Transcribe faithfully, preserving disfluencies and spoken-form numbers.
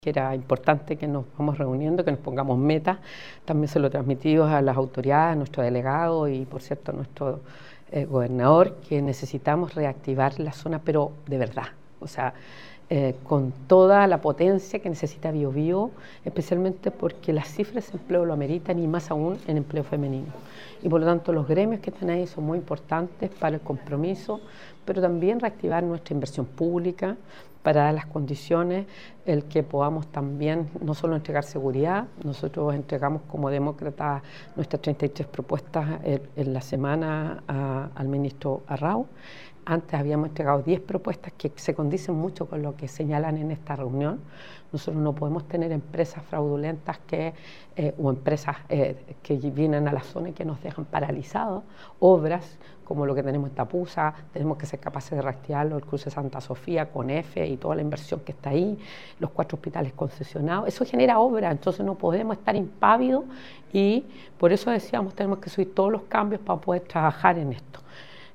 que era importante que nos vamos reuniendo, que nos pongamos metas. También se lo transmitimos a las autoridades, a nuestro delegado y, por cierto, a nuestro eh, gobernador, que necesitamos reactivar la zona, pero de verdad, o sea, eh, con toda la potencia que necesita Biobío, especialmente porque las cifras de empleo lo ameritan y más aún en empleo femenino. Y por lo tanto los gremios que están ahí son muy importantes para el compromiso, pero también reactivar nuestra inversión pública, para dar las condiciones, el que podamos también no solo entregar seguridad, nosotros entregamos como demócratas nuestras treinta y tres propuestas en, en la semana a, al ministro Arrau. Antes habíamos entregado diez propuestas que se condicen mucho con lo que señalan en esta reunión. Nosotros no podemos tener empresas fraudulentas que, eh, o empresas eh, que vienen a la zona y que nos dejan paralizados, obras como lo que tenemos en Tapusa, tenemos que ser capaces de reactivarlo, el cruce Santa Sofía con F y toda la inversión que está ahí, los cuatro hospitales concesionados, eso genera obra, entonces no podemos estar impávidos y por eso decíamos tenemos que subir todos los cambios para poder trabajar en esto.